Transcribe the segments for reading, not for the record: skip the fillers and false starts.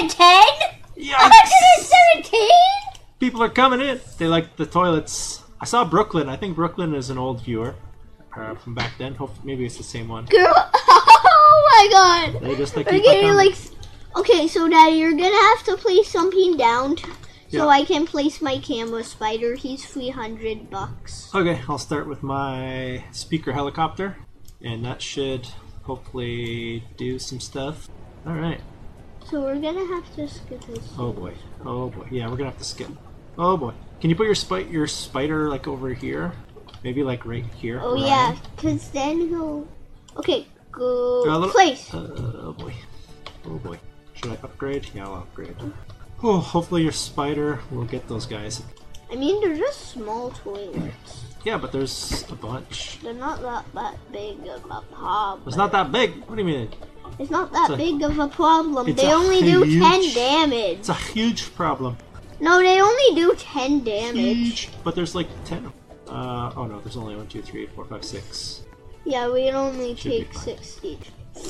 110? Yikes. 117? People are coming in. They like the toilets. I saw Brooklyn. I think Brooklyn is an old viewer from back then. Maybe it's the same one. Girl, oh my god. They just like We're keep on getting coming. like... Okay, so Daddy, you're gonna have to place something down so Yeah. I can place my camera spider. He's $300. Okay, I'll start with my speaker helicopter, and that should hopefully do some stuff. All right. So we're gonna have to skip this. Oh boy. Oh boy. Yeah, we're gonna have to skip. Oh boy. Can you put your spider like over here? Maybe like right here. Oh Ryan? yeah, because then he'll... Okay, go... A little- Place. Oh boy. Oh boy. Should I upgrade? Yeah, I'll upgrade. Oh, hopefully your spider will get those guys. I mean, they're just small toilets. Yeah, but there's a bunch. They're not that big of a problem. It's not that big. What do you mean? It's not that It's a- big of a problem. it's They a only do 10 huge- damage. It's a huge problem. No, they only do 10 damage. Huge. But there's like 10. Oh no, there's only 1, 2, 3, 4, 5, 6. Yeah, we'd only Should be take fine. 6 each.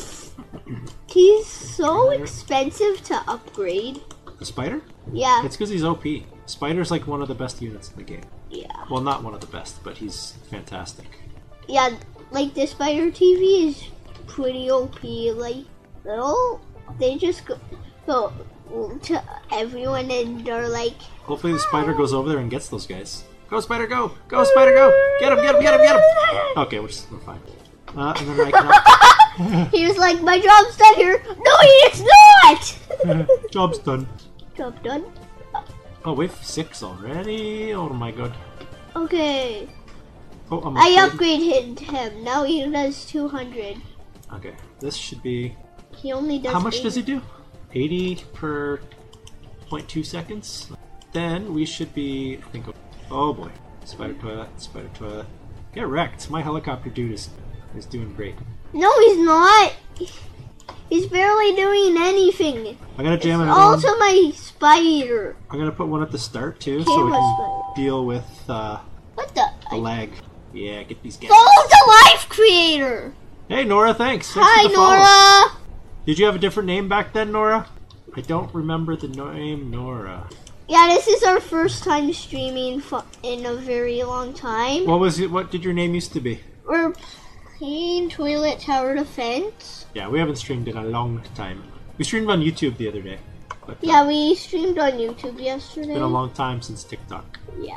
He's so expensive to upgrade. The spider? Yeah, It's because he's OP. Spider's like one of the best units in the game. yeah. Well, not one of the best, but he's fantastic. Yeah, like the Spider TV is pretty OP. Like, they just go to everyone and they're like, Hopefully the spider goes over there and gets those guys. Go spider, go! Go spider, go! Get him! Get him! Get him! Get him! Okay, we're fine. And then I can. he was like, my job's done here. No, it's not! Job's done. Job done. Oh, wave 6 already? Oh my god. Okay. Oh, I'm I upgrading. upgraded him. Now he does 200. Okay, this should be... He only does How much 80. does he do? 80 per 0.2 seconds? Then we should be... I think... Oh boy. Spider toilet, spider toilet. Get wrecked. My helicopter dude is doing great. No, he's not. He's barely doing anything. I'm gonna jam another Also one. my spider. I'm gonna put one at the start too, so we Camera can spider. deal with the What the? lag. Yeah, get these guys. Follow the life creator. Hey Nora, thanks. Thanks Hi, for the follow. Nora. Did you have a different name back then, Nora? I don't remember the name Nora. Yeah, this is our first time streaming in a very long time. What was it? What did your name used to be? We're playing Toilet Tower Defense. Yeah, we haven't streamed in a long time. We streamed on YouTube the other day. But, Yeah, we streamed on YouTube yesterday. It's been a long time since TikTok. Yeah.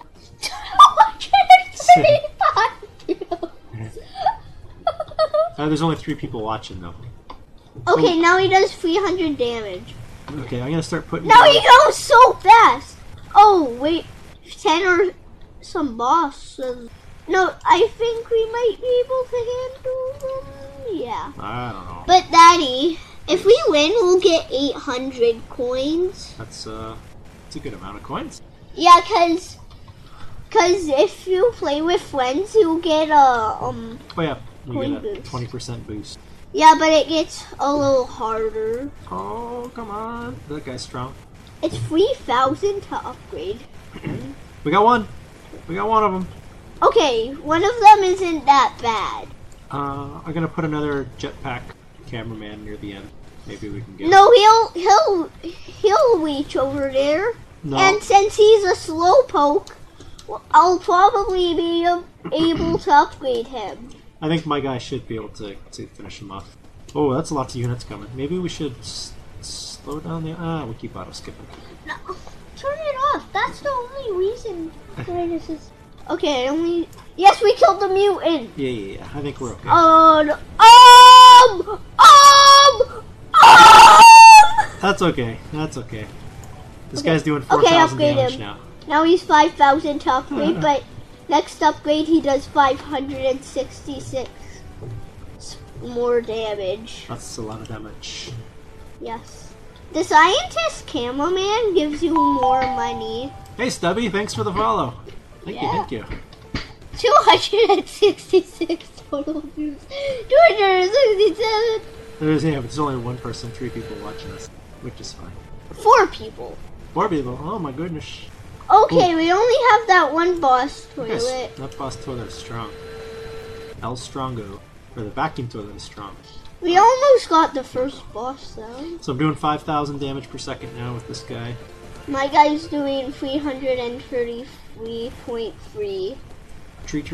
135 There's only 3 people watching though. Okay, now he does 300 damage. Okay, I'm gonna start putting. Now he goes so fast! Oh, wait. 10 or some bosses. No, I think we might be able to handle them. Yeah. I don't know. But Daddy, if we win, we'll get 800 coins. That's a good amount of coins. Yeah, cause if you play with friends, you'll get a Oh yeah, we Coin get a boost. 20% boost. Yeah, but it gets a little harder. Oh come on, that guy's strong. It's 3,000 to upgrade. We got one. We got one of them. Okay, one of them isn't that bad. I'm gonna put another jetpack cameraman near the end. Maybe we can get. No, he'll reach over there. No. And since he's a slowpoke, I'll probably be able to upgrade him. I think my guy should be able to finish him off. Oh, that's lots of units coming. Maybe we should slow down the. We keep auto skipping. No, turn it off. That's the only reason why this is. Okay, yes, we killed the mutant. Yeah. I think we're okay. No. That's okay. That's okay. This Okay. guy's doing Okay, 4,000 upgrade damage him. now. Now he's 5,000 to upgrade, but next upgrade he does 566 more damage. That's a lot of damage. Yes. The scientist cameraman gives you more money. Hey Stubby, thanks for the follow. Thank Yeah. you. 266 total views. 267. There's only one person, 3 people watching us, which is fine. 4 people. 4 people. Oh my goodness. Okay, we only have that one boss Yes, toilet. that boss toilet is strong. El Strongo. Or the vacuum toilet is strong. We almost got the first boss though. So I'm doing 5,000 damage per second now with this guy. My guy's doing 333.3. Treat.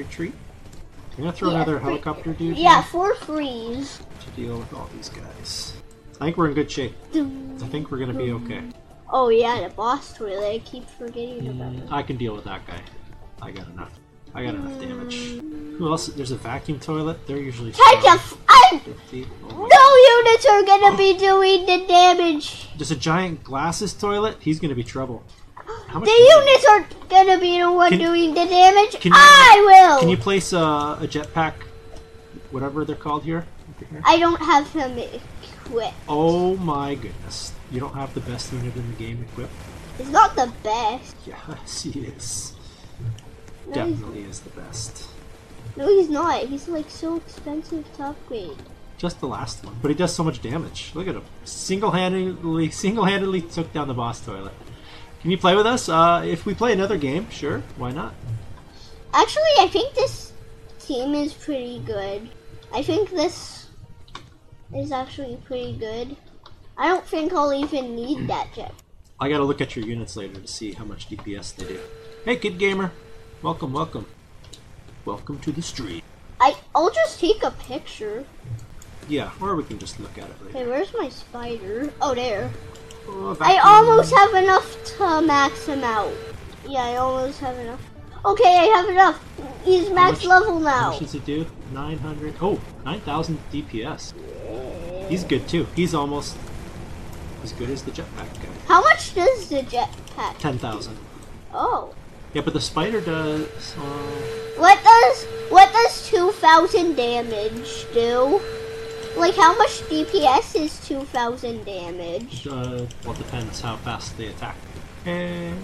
I'm gonna throw another helicopter dude Yeah, here 4 freeze. to deal with all these guys. I think we're in good shape. I think we're gonna be okay. Oh yeah, the boss toilet. I keep forgetting about it. I can deal with that guy. I got enough damage. Who else? There's a vacuum toilet. They're usually Take a 50. Oh my. No units are gonna be doing the damage. There's a giant glasses toilet. He's gonna be trouble. How much The damage? units are gonna be the one Can- doing the damage. can you- I will. Can you place a jetpack, whatever they're called here? Over here? I don't have them equipped. Oh my goodness. You don't have the best unit in the game equipped? It's not the best. Yes, he is. No, Definitely is the best. No, he's not. He's like so expensive to upgrade. Just the last one. But he does so much damage. Look at him. Single-handedly took down the boss toilet. Can you play with us? If we play another game, sure. Why not? Actually, I think this team is pretty good. I think this is actually pretty good. I don't think I'll even need that jet. I gotta look at your units later to see how much DPS they do. Hey, Kid Gamer. Welcome. Welcome to the stream. I'll just take a picture. Yeah, or we can just look at it later. Okay, where's my spider? Oh, there. Oh, I vacuum. almost have enough to max him out. Yeah, I almost have enough. Okay, I have enough. He's max level How now. much does it do? 900. Oh, 9,000 DPS. He's good too. He's almost as good as the jetpack guy. How much does the jetpack? 10,000. Oh. Yeah, but the spider does. What does 2,000 damage do? Like, how much DPS is 2,000 damage? Well, it depends how fast they attack. And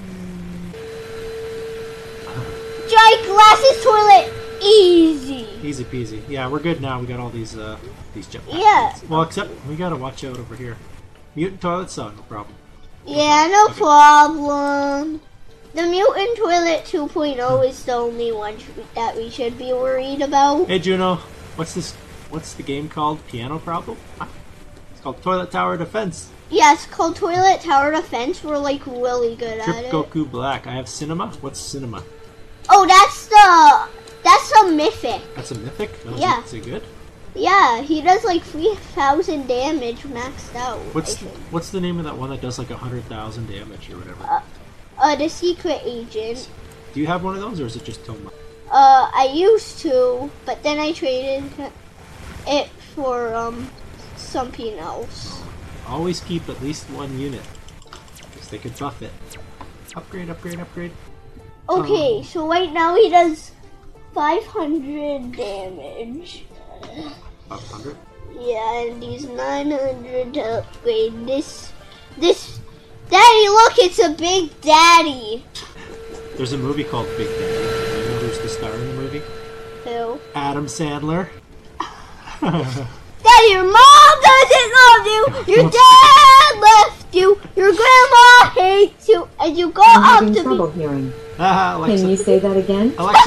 Giant glasses toilet, easy. easy peasy. Yeah, we're good now. We got all these jetpacks. Yeah. Well, except we gotta watch out over here. Mutant toilets, no problem. Yeah, no problem. The mutant toilet 2.0 is the only one that we should be worried about. Hey Juno, what's this? What's the game called? Piano Problem? Ah, it's called Toilet Tower Defense. Yeah, it's called Toilet Tower Defense. We're like really good Trip at it. Goku Black. I have Cinema. What's Cinema? Oh, that's a mythic. That's a mythic? Oh, Yeah. Is it good? Yeah, he does like 3,000 damage maxed out. What's I think. what's the name of that one that does like 100,000 damage or whatever? The secret agent. Do you have one of those or is it just Toma? I used to, but then I traded it for something else. Always keep at least one unit. Because they could buff it. Upgrade. Okay, so right now he does 500 damage. 500? Yeah, and he's 900 to upgrade. This, Daddy, look, it's a Big Daddy. There's a movie called Big Daddy. Do you know who's the star in the movie? Who? Adam Sandler. Daddy, your mom doesn't love you. Your dad left you. Your grandma hates you, and you go I'm up having to trouble me. hearing. Alexa. Can you say that again? Alexa,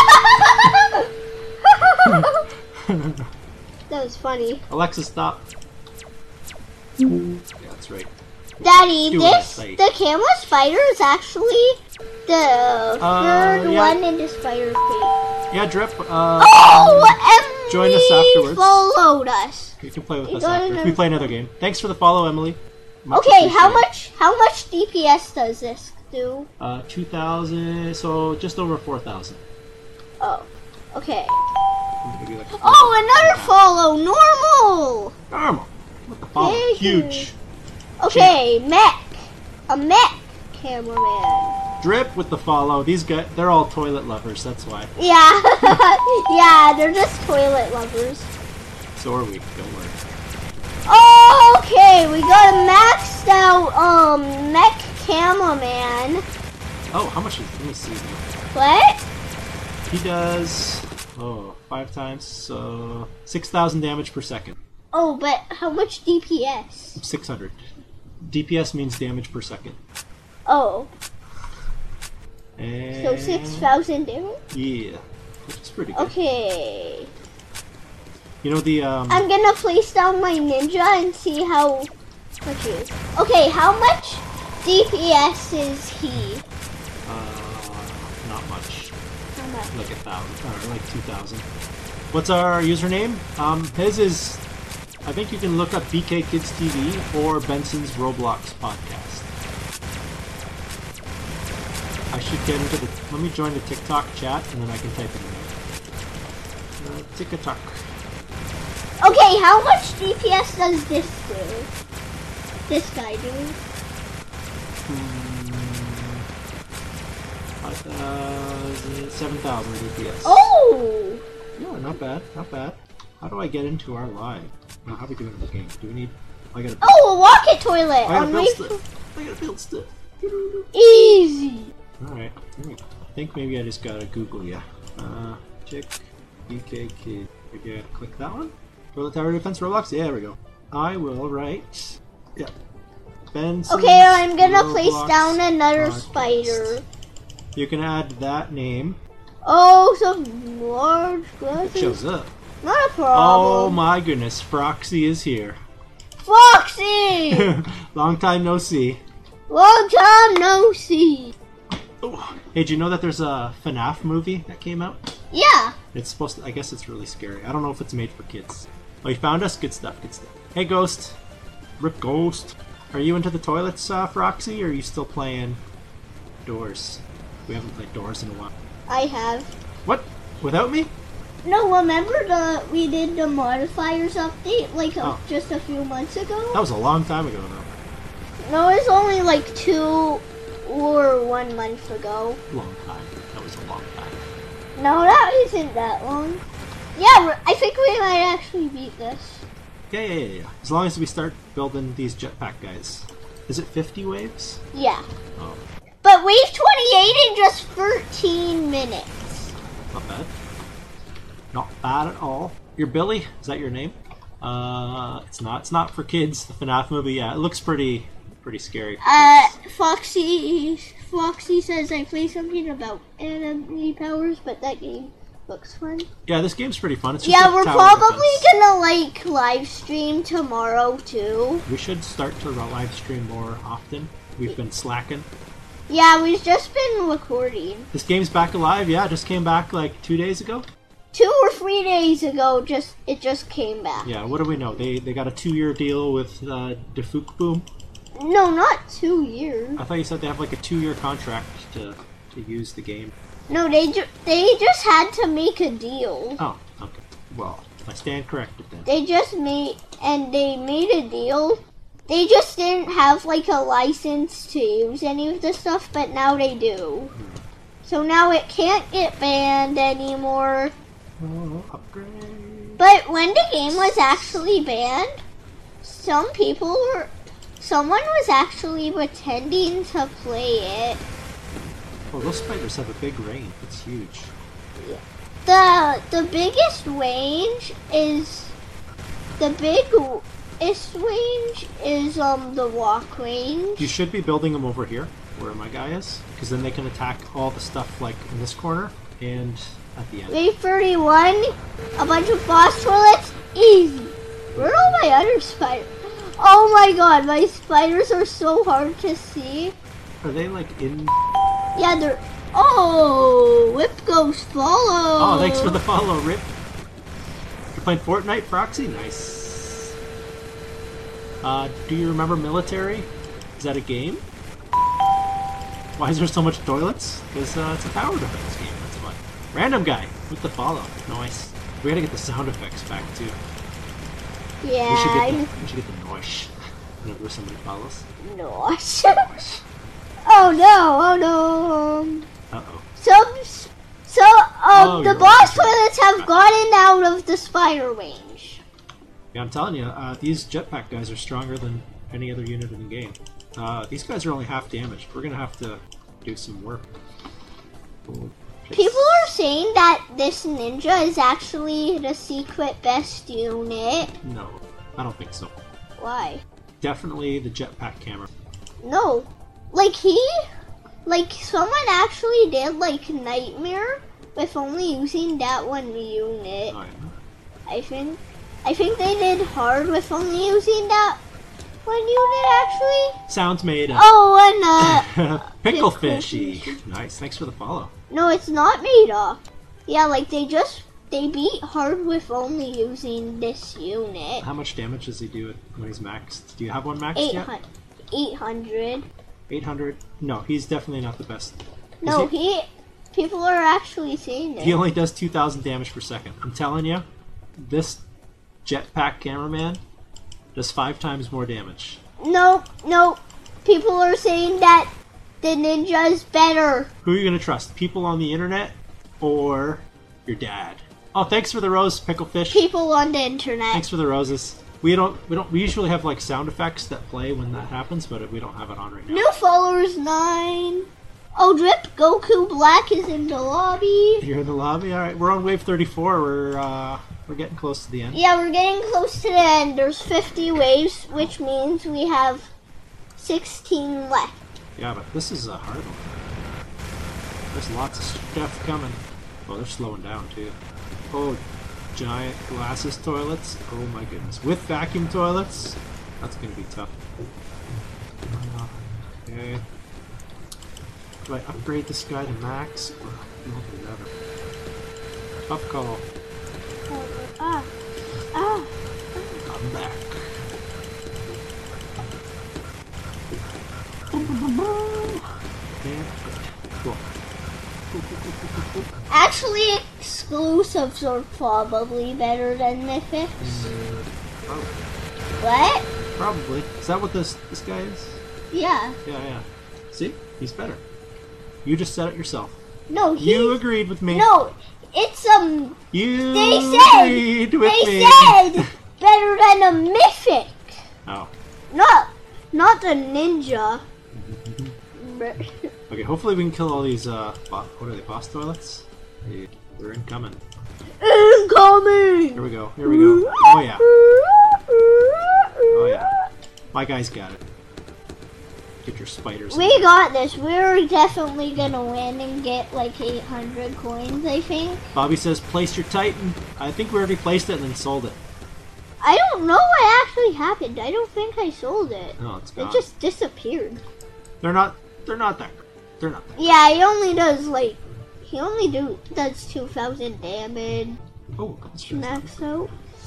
stop. That was funny. Alexa, stop. Yeah, that's right. Daddy, Do what I this say. the camera spider is actually the third yeah. one in the spider crate. Yeah, Drip. Oh, Emily join us afterwards. followed us. You can play with You us don't after. know. We play another game. Thanks for the follow, Emily. Much Okay, how appreciated. much DPS does this do? 2,000, so just over 4,000. Oh, okay. Maybe like Oh, another follow, normal. normal. What the follow? Hey. Huge. Okay, a mech cameraman. Drip with the follow. These guys, they're all toilet lovers. That's why. Yeah, yeah, they're just toilet lovers. So are we. Don't worry. Okay, we got a maxed out mech cameraman. Oh, how much is? Let me see. What? He does 5 times, so 6,000 damage per second. Oh, but how much DPS? 600. DPS means damage per second. Oh, And so 6,000 damage? Yeah, which is pretty good. Okay. You know the I'm gonna place down my ninja and see how much he is. Okay, how much DPS is he? Not much. How much? Like 1,000 or like 2,000. What's our username? His is. I think you can look up BK Kids TV or Benson's Roblox podcast. I should get into the. Let me join the TikTok chat and then I can type it in there. TikTok. Okay, how much DPS does this do? This guy do? 7,000 DPS. Oh! Yeah, not bad, not bad. How do I get into our live? How do we do it in the game? Do we need? I gotta. Oh, a rocket toilet! I gotta On build my stuff. I gotta build stuff. Easy! Alright, I think maybe I just gotta Google ya. Chick BK Kid. Maybe I gotta click that one? Toilet Tower Defense Roblox? Yeah, there we go. I will write. Yeah. Benson's Okay, I'm gonna place Roblox down another podcast. spider. You can add that name. Oh, some large It glasses. shows up. Not a Oh problem. my goodness, Froxy is here. Foxy! Long time no see. Long time no see. Oh. Hey, do you know that there's a FNAF movie that came out? Yeah. It's supposed to, I guess it's really scary. I don't know if it's made for kids. Oh, you found us? Good stuff, good stuff. Hey, Ghost. Rip Ghost. Are you into the toilets, Froxy, or are you still playing Doors? We haven't played Doors in a while. I have. What? Without me? No, remember we did the modifiers update like Oh. just a few months ago? That was a long time ago, though. No, it was only like 2 or 1 month ago. Long time. That was a long time. No, that isn't that long. Yeah, I think we might actually beat this. Yeah. As long as we start building these jetpack guys. Is it 50 waves? Yeah. Oh, But wave 28 in just 13 minutes. not bad. Not bad at all. You're Billy? Is that your name? It's not. It's not for kids. The FNAF movie. Yeah, it looks pretty scary. for kids. Foxy says I play something about enemy powers, but that game looks fun. Yeah, this game's pretty fun. It's just Yeah, a we're tower probably defense. gonna live stream tomorrow too. We should start to live stream more often. We've been slacking. Yeah, we've just been recording. This game's back alive. Yeah, it just came back like 2 days ago. 2 or 3 days ago, it just came back. Yeah, what do we know? They got a 2-year deal with Defuk Boom. No, not 2 years. I thought you said they have like a 2-year contract to use the game. No, they just had to make a deal. Oh, okay. Well, I stand corrected then. They made a deal. They just didn't have like a license to use any of the stuff, but now they do. So now it can't get banned anymore. Oh, upgrade. But when the game was actually banned, someone was actually pretending to play it. Oh, those spiders have a big range. It's huge. The biggest range is the walk range. You should be building them over here, where my guy is, because then they can attack all the stuff like in this corner and at the end. Wave 31, a bunch of boss toilets, easy. Where are all my other spiders? Oh my god, my spiders are so hard to see. Are they like in? Yeah, they're. Oh, Whip Ghost follow. Oh, thanks for the follow, Rip. You're playing Fortnite, Proxy? Nice. Do you remember Military? Is that a game? Why is there so much toilets? Because it's a tower defense game. That's fun. Random guy with the follow. Nice. We gotta get the sound effects back too. Yeah. We should get the noise whenever somebody follows. Nosh. Oh no! Uh-oh. The you're boss right. toilets have gotten out of the spider range. Yeah, I'm telling you, these jetpack guys are stronger than any other unit in the game. These guys are only half damaged. We're gonna have to do some work. People are saying that this ninja is actually the secret best unit. No, I don't think so. Why? Definitely the jetpack camera. No. Someone actually did Nightmare with only using that one unit. Oh, yeah. I think. I think they did hard with only using that one unit, actually. Sounds made up. Oh, and Pickle fishy. Nice. Thanks for the follow. no, it's not made up. Yeah, like they beat hard with only using this unit. How much damage does he do when he's maxed? Do you have one maxed yet? 800. 800? No, he's definitely not the best. No, people are actually saying it. He only does 2,000 damage per second. I'm telling you, this jetpack cameraman does 5 times more damage. No, people are saying that the ninja is better. Who are you going to trust? People on the internet or your dad? Oh, thanks for the rose, Picklefish. People on the internet. Thanks for the roses. We usually have like sound effects that play when that happens, but we don't have it on right now. New followers 9. Oh, Drip Goku Black is in the lobby. You're in the lobby? Alright, we're on wave 34. We're getting close to the end. Yeah, we're getting close to the end. There's 50 waves, which means we have 16 left. Yeah, but this is a hard one. There's lots of stuff coming. Oh, they're slowing down too. Oh, giant glasses toilets. Oh my goodness. With vacuum toilets? That's gonna be tough. Okay. Do I upgrade this guy to max? Or never? Tough call. I'm back. Yeah, cool. Actually, exclusives are probably better than mythics. Probably. What? Probably. Is that what this guy is? Yeah. Yeah. See? He's better. You just said it yourself. No, You agreed with me. No, it's You They agreed with me. said better than a mythic. Oh. Not the ninja. Okay, hopefully we can kill all these, what are they, boss toilets? They're incoming. Incoming! Here we go. Oh yeah. Oh yeah. My guy's got it. Get your spiders. We got this. We're definitely gonna win and get like 800 coins, I think. Bobby says, place your Titan. I think we already placed it and then sold it. I don't know what actually happened. I don't think I sold it. No, it's gone. It just disappeared. They're not that great. They're not that great. Yeah, he only does 2,000 damage. Oh, let's try Max out.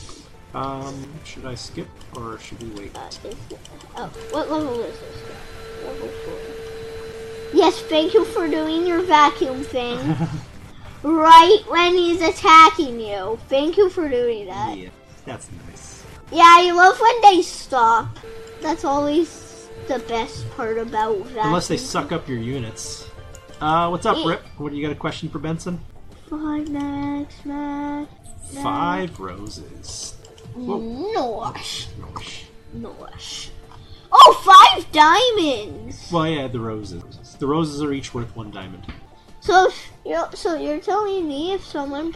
should I skip or should we wait? What level is this? Level 4. Yes, thank you for doing your vacuum thing. Right when he's attacking you. Thank you for doing that. Yeah, that's nice. Yeah, I love when they stop. That's always the best part about vacuum. Unless they suck up your units. What's up, Rip? What do you got a question for Benson? 5 max. 5 roses. Whoa. Nosh. Oh, 5 diamonds! Well, yeah, the roses. The roses are each worth 1 diamond. So you're telling me if someone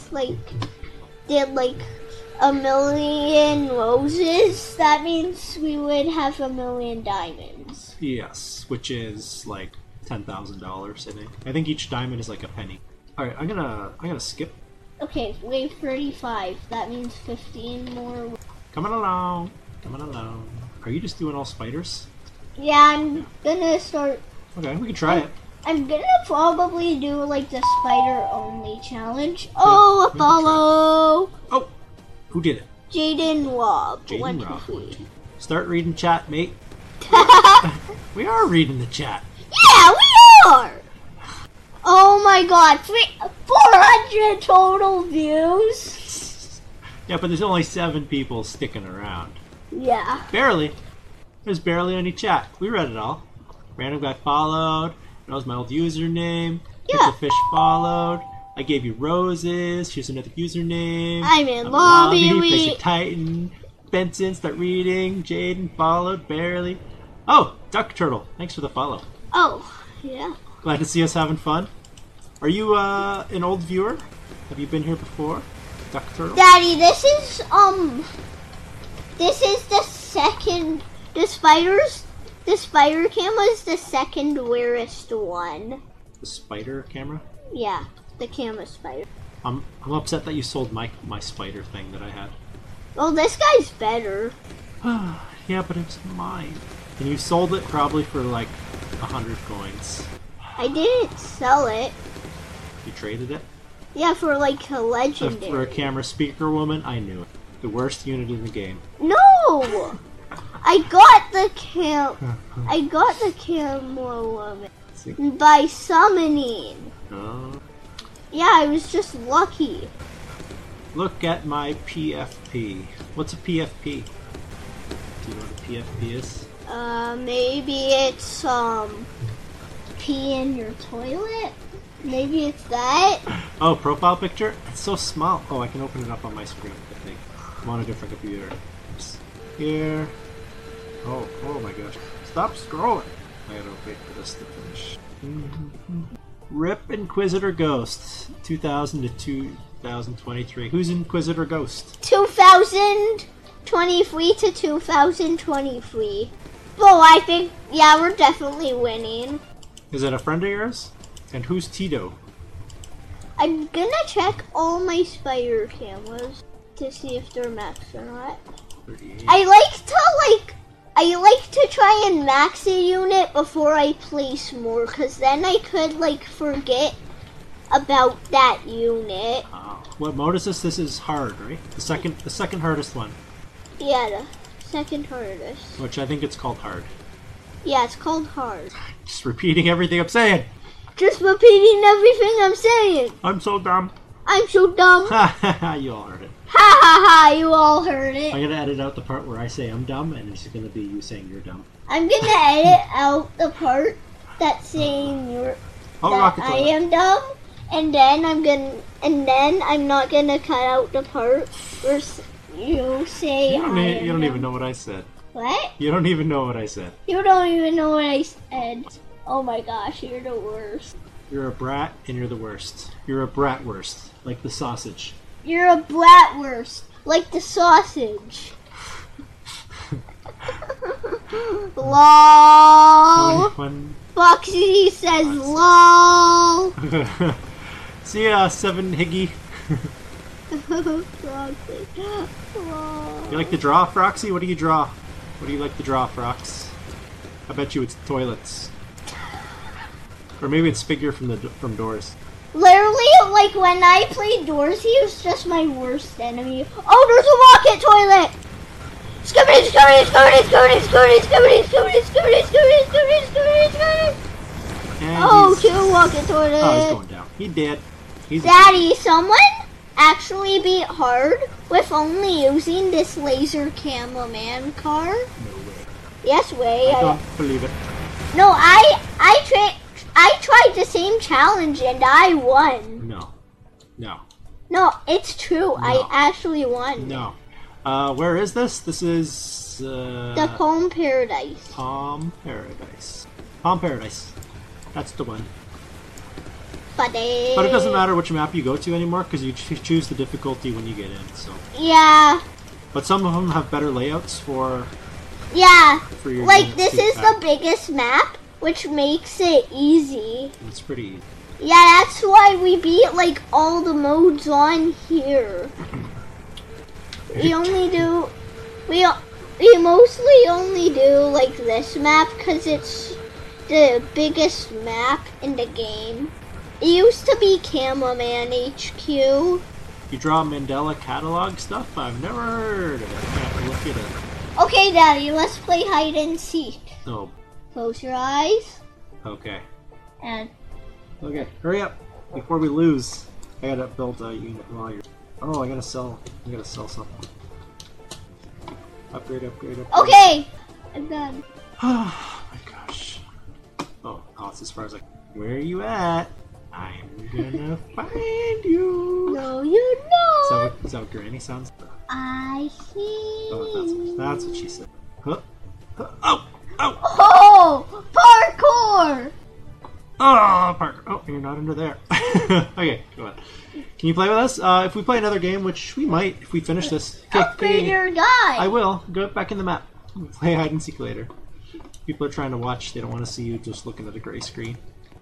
did like 1,000,000 roses, that means we would have 1,000,000 diamonds. Yes, which is like $10,000, I think. I think each diamond is like a penny. All right, I'm gonna skip. Okay, wave 35. That means 15 more. Coming along. Are you just doing all spiders? Yeah, I'm gonna start. Okay, we can try it. I'm gonna probably do like the spider only challenge. Oh, Apollo! Oh, who did it? Jaden Rob. Jaden 1, 2, Rob. 3. Start reading chat, mate. We are reading the chat. Yeah, we are! Oh my god, 400 total views? Yeah, but there's only 7 people sticking around. Yeah. Barely. There's barely any chat. We read it all. Random guy followed. Knows my old username. Yeah. Fish followed. I gave you roses. Here's another username. I'm in lobby. Place your Titan. Benson, start reading. Jaden followed. Barely. Oh, Duck Turtle. Thanks for the follow. Oh, yeah. Glad to see us having fun. Are you an old viewer? Have you been here before? Duck Turtle? Daddy, this is the second. The spider camera is the second rarest one. The spider camera? Yeah, the camera spider. I'm upset that you sold my spider thing that I had. Well, this guy's better. Yeah, but it's mine. And you sold it probably for like 100 coins. I didn't sell it. You traded it? Yeah, for like a legendary. For a camera speaker woman? I knew it. The worst unit in the game. No! I got the camera woman by summoning. Oh. Yeah, I was just lucky. Look at my PFP. What's a PFP? Do you know what a PFP is? Maybe it's, pee in your toilet? Maybe it's that? Oh, profile picture? It's so small. Oh, I can open it up on my screen, I think. I'm on a different computer. Just here. Oh my gosh. Stop scrolling. I gotta wait for this to finish. RIP Inquisitor Ghost. 2000 to 2023. Who's Inquisitor Ghost? 2023 to 2023. Well, I think, yeah, we're definitely winning. Is it a friend of yours? And who's Tito? I'm gonna check all my spider cameras to see if they're maxed or not. 38. I like to try and max a unit before I place more, cause then I could like forget about that unit. What mode is this? This is hard, right? The second hardest one. Yeah, the second hardest. Which I think it's called hard. Yeah, it's called hard. Just repeating everything I'm saying. Just repeating everything I'm saying. I'm so dumb. I'm so dumb. Ha ha ha, you all heard it. Ha ha ha, you all heard it. I'm gonna edit out the part where I say I'm dumb, and it's gonna be you saying you're dumb. I'm gonna edit out the part that's saying that I am dumb, and then I'm not gonna cut out the part where you say you don't even know what I said. What? You don't even know what I said. You don't even know what I said. Oh my gosh, you're the worst. You're a brat, and you're the worst. You're a bratwurst, like the sausage. You're a bratwurst, like the sausage. LOL. Foxy says LOL. See ya, 7 Higgy. Foxy. LOL. You like to draw, Froxy? What do you draw? What do you like to draw, Frox? I bet you it's toilets. Or maybe it's Figure from Doors. Literally, like when I played Doors, he was just my worst enemy. Oh, there's a rocket toilet! Scooby, Scooby, Scooby, Scooby, Scooby, Scooby, Scooby, Scooby, Scooby, Scooby, Scooby, Scooby. Oh, 2 rocket toilets. Oh, he's going down. He did. Daddy, someone actually beat hard with only using this laser cameraman car? No way. Yes way. I don't believe it. No, I tried the same challenge and I won. No. No, it's true. No. I actually won. No. Where is this? This is the Palm Paradise. Palm Paradise. Palm Paradise. That's the one. But it doesn't matter which map you go to anymore because you choose the difficulty when you get in. So. Yeah. But some of them have better layouts for. Yeah. For your like this is the biggest map, which makes it easy. It's pretty easy. Yeah, that's why we beat like all the modes on here. We mostly only do like this map because it's the biggest map in the game. It used to be Cameraman HQ. You draw Mandela catalog stuff? I've never heard of it. I have to look it up. Okay, Daddy, let's play hide and seek. Oh. Close your eyes. Okay. And. Okay, hurry up before we lose. I gotta build a unit while you're. Oh, I gotta sell something. Upgrade. Okay! I'm done. Oh my gosh. Oh, it's as far as where are you at? I'm gonna find you. No, you're not. Is that what Granny sounds? I see. Oh, that's what she said. Huh? Oh! Oh! Parkour! Oh, parkour. Oh, you're not under there. Okay, go on. Can you play with us? If we play another game, which we might if we finish this. Upgrade your guy. I will. Go back in the map. We'll play hide and seek later. People are trying to watch. They don't want to see you just looking at a gray screen.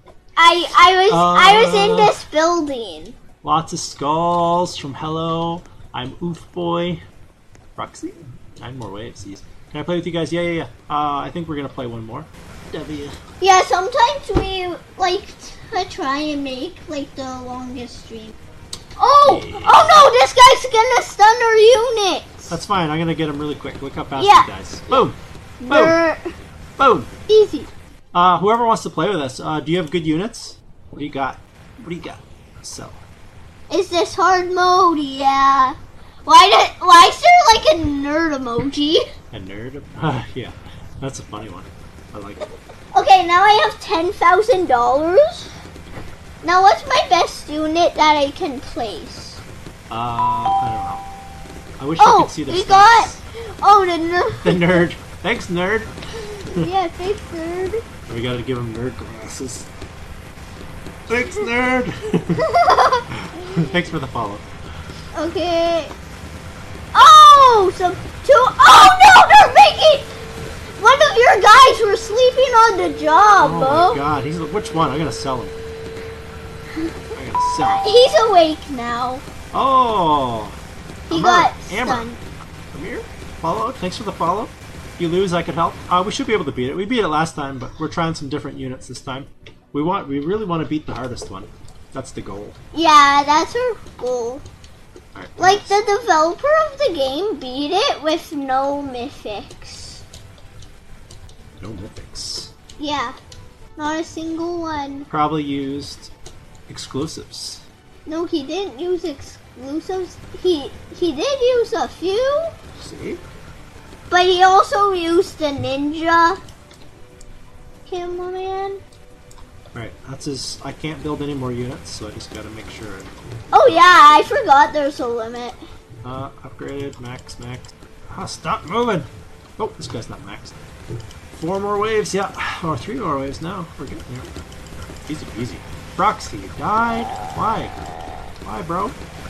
I was in this building. Lots of skulls from Hello. I'm Oof Boy. Roxy? 9 more waves. Can I play with you guys? Yeah. I think we're gonna play one more. W. Yeah, sometimes we like to try and make like the longest stream. Oh! Yeah. Oh no, this guy's gonna stun our units! That's fine. I'm gonna get him really quick. Look how fast Yeah. he dies. Boom! Boom! Brr. Boom! Easy. Whoever wants to play with us, do you have good units? What do you got? So. Is this hard mode? Yeah. Why is there like a nerd emoji? A nerd? Yeah. That's a funny one. I like it. Okay, now I have $10,000. Now what's my best unit that I can place? I don't know. I wish I could see the we stats. got... Oh, the nerd. The nerd. Thanks, nerd. Yeah, thanks, nerd. We gotta give him nerd glasses. Thanks, nerd. Thanks for the follow. Okay. Oh, oh no, they're making... One of your guys were sleeping on the job, Oh my god, which one? I'm gonna sell him. I'm gonna sell him. He's awake now. Oh! He got Amber. stunned. Come here. Follow. Thanks for the follow. If you lose, I could help. We should be able to beat it. We beat it last time, but we're trying some different units this time. We really want to beat the hardest one. That's the goal. Yeah, that's our goal. Alright, Like, the developer of the game beat it with no mythics. no mythics. Yeah, not a single one. Probably used exclusives. No, he didn't use exclusives. He did use a few, See? but he also used the ninja. Cameraman. Alright, that's his. I can't build any more units, so I just gotta make sure. Oh yeah, I forgot there's a limit. Upgraded, max. Stop moving! Oh, this guy's not maxed. 4 more waves, yeah. Or 3 more waves now. We're getting there. Easy peasy. Roxy, you died? Why? Why, bro?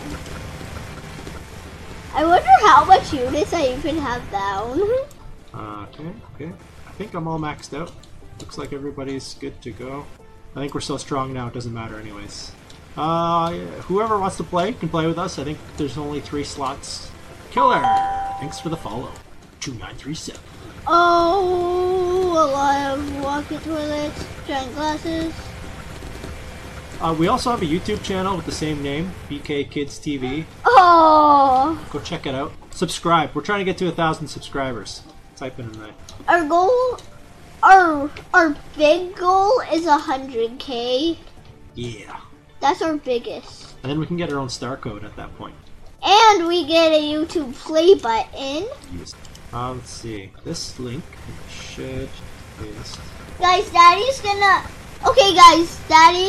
I wonder how much units I even have down. Okay. I think I'm all maxed out. Looks like everybody's good to go. I think we're so strong now, it doesn't matter anyways. Whoever wants to play can play with us. I think there's only 3 slots. Killer! Thanks for the follow. 2937. Oh, a lot of walking toilets, giant glasses. We also have a YouTube channel with the same name, BK Kids TV. Oh, Go check it out. Subscribe. We're trying to get to 1,000 subscribers. Type in that. our goal, our big goal is 100K. Yeah. That's our biggest. And then we can get our own star code at that point. And we get a YouTube play button. Yes. Let's see. This link should paste. Guys, Daddy's gonna... Okay, guys, Daddy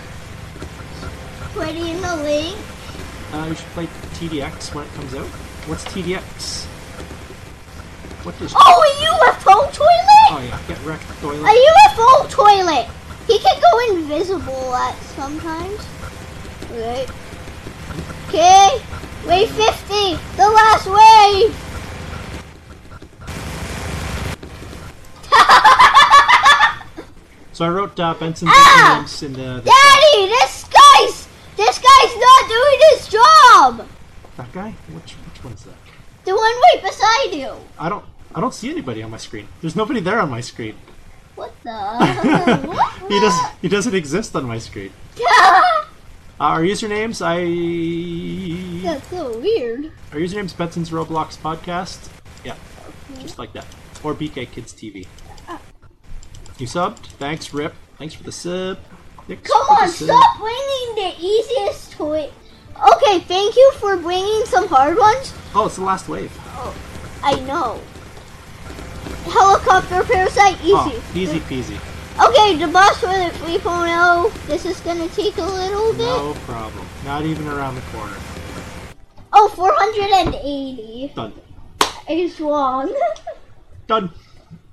putting the link. You should play TDX when it comes out. What's TDX? What does... Oh, a UFO toilet? Oh yeah, get wrecked A toilet. UFO toilet. He can go invisible at sometimes. Right. Okay. Wave 50. The last wave. So I wrote Benson's names in the... Daddy, this guy's not doing his job. That guy? Which one's that? The one right beside you. I don't see anybody on my screen. There's nobody there on my screen. What the? What? He doesn't exist on my screen. Our usernames, That's so weird. Our username's Benson's Roblox Podcast. Yeah, just like that. Or BK Kids TV. You subbed? Thanks, Rip. Thanks for the sub. Thanks Come for the on, sub. stop bringing the easiest toy. Okay, thank you for bringing some hard ones. Oh, it's the last wave. Oh, I know. Helicopter parasite, easy. Oh, easy peasy. Okay, the boss for the 3.0. This is gonna take a little bit. No problem. Not even around the corner. Oh, 480. Done. It's wrong. Done.